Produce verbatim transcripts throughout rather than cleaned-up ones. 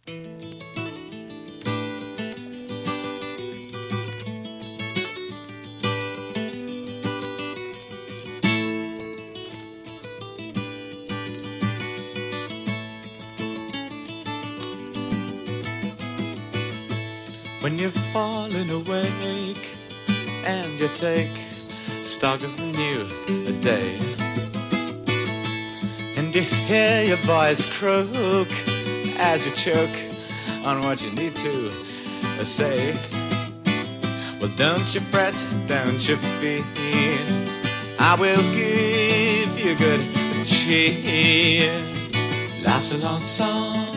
When you're falling awake and you take stock of the new day, and you hear your voice croak as you choke on what you need to say. Well, don't you fret, don't you fear, I will give you good cheer. Life's a long song,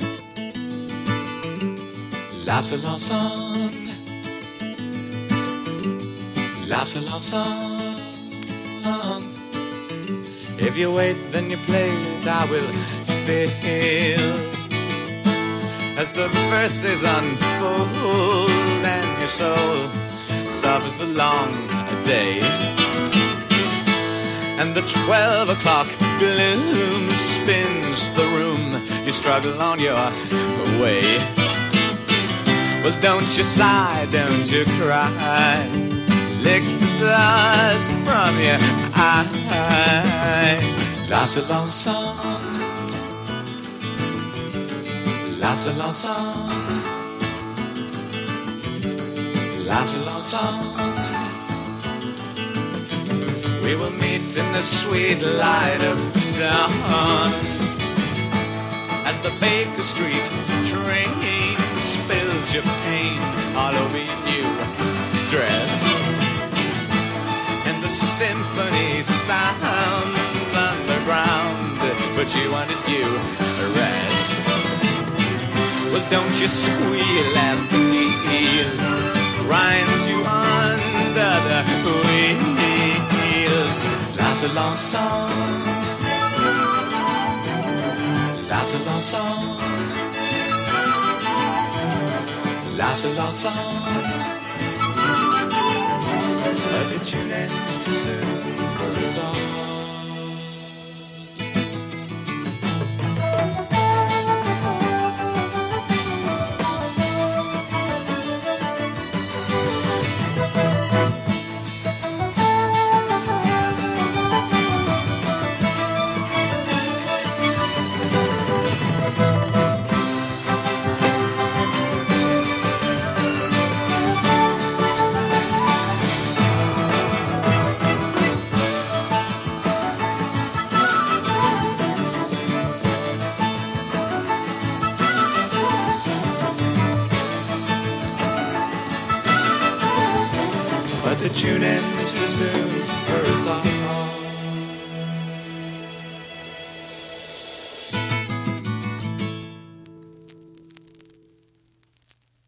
life's a long song, life's a long song. If you wait, then you play it, I will feel as the verses unfold and your soul suffers the long day. And the twelve o'clock gloom spins the room, you struggle on your way. Well, don't you sigh, don't you cry, lick the dust from your eye. Life's a long song, life's a long song, life's a long song. We will meet in the sweet light of dawn as the Baker Street train spills your pain all over your new dress, and the symphony sounds underground, but you wanted you a rest. Well, don't you squeal as the heel grinds you under the wheels. Life's a long song, life's a long song, life's a long song, but the tune ends too soon for us all. The tune ends too soon